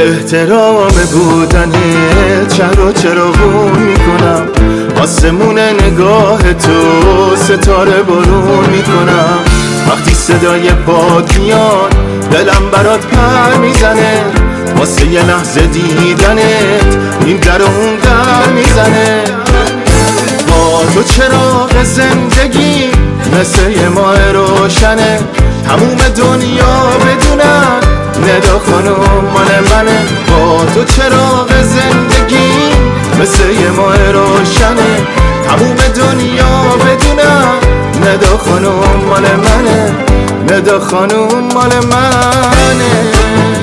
احترام بودنت شهر رو چراغون میکنم، آسمون نگاه تو ستاره بارون میکنم. وقتی صدای پاد میاد دلم برات پر میزنه، واسه یه لحظه دیدنت این در و اون در میزنه. با تو چراغ زندگی مثل یه ماه روشنه، تموم دنیا بدونن ندا خانم مال منه. با تو چراغ زندگی مثل یه ماه روشنه، تموم دنیا بدونن ندا خانم مال منه، ندا خانم مال منه.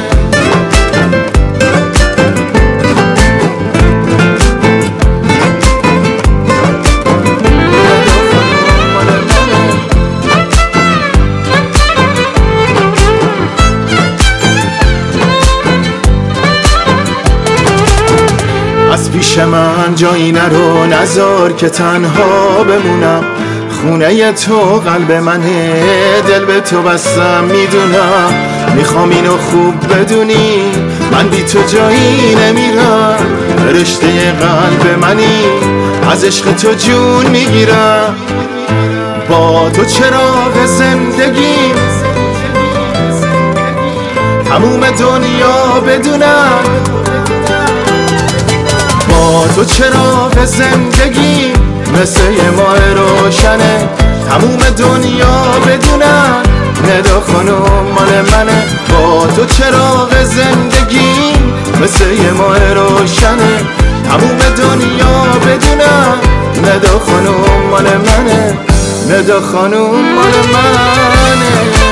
از پیش من جایی نرو، نذار که تنها بمونم. خونه تو قلب منه، دل به تو بستم میدونم. میخوام اینو خوب بدونی، من بی تو جایی نمیرم. رشته قلب منی، از عشق تو جون میگیرم. با تو چراغ زندگی تموم دنیا بدونم. با تو چراغ زندگی مثل یه ماه روشنه، تموم دنیا بدونن ندا خانم مال منه. با تو چراغ زندگی مثل یه ماه روشنه، تموم دنیا بدونن ندا خانم مال منه، ندا خانم مال منه.